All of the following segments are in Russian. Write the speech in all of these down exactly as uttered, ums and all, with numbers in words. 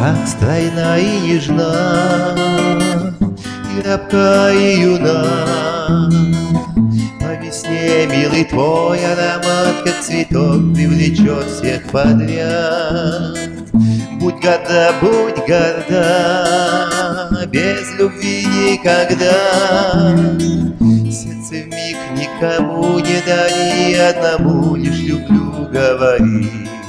как стройна и нежна, и рабка, и юна. По весне, милый, твой аромат, как цветок, привлечет всех подряд. Будь горда, будь горда, без любви никогда. Сердце вмиг никому не дари, одному лишь люблю говори.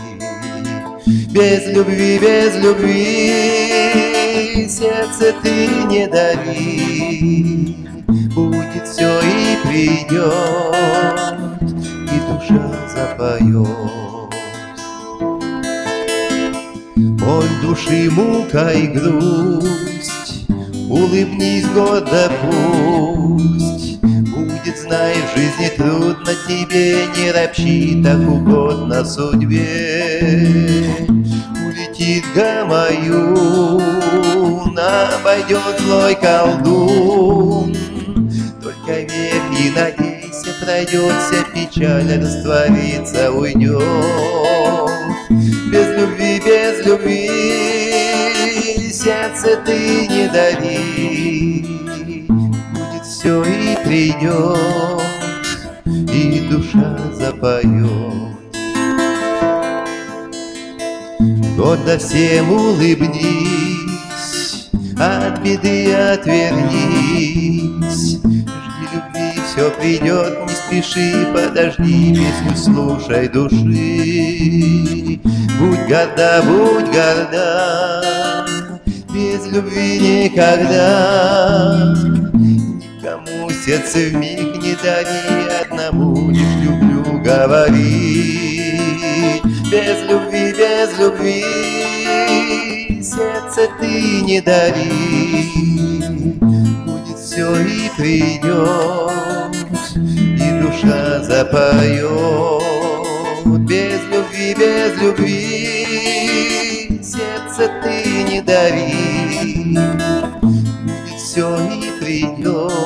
Без любви, без любви сердце ты не дари. Будет все и придет, и душа запоет. Боль души, мука и грусть, улыбнись гордо пусть. Будет, знай, в жизни трудно тебе, не ропщи, так угодно судьбе. Улетит гамаюн, обойдет злой колдун. Только верь и надейся, пройдет вся печаль, растворится, уйдет. Без любви, без любви сердце ты не дари. Будет все и придет, и душа запоет. Гордо всем улыбнись, от беды отвернись. Жди любви, все придет, не спеши, подожди, песню слушай души. Будь горда, будь горда, без любви никогда. Никому сердце вмиг не дари, одному лишь люблю говори. Без любви, без любви сердце ты не дари. Будет все и придет, и душа запоет. Без любви, без любви сердце ты не дари. Будет все и придет,